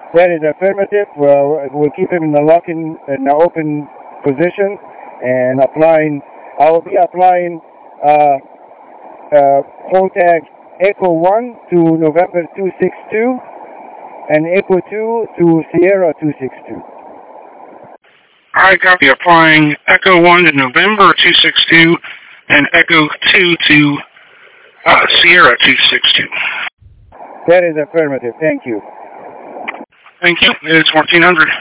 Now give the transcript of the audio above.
That is affirmative. We'll keep him in the open position and applying. I will be applying hold tag Echo 1 to November 262 and Echo 2 to Sierra 262. I copy. Applying Echo 1 to November 262 and Echo 2 to Sierra 262. That is affirmative. Thank you. Thank you. It is 1400.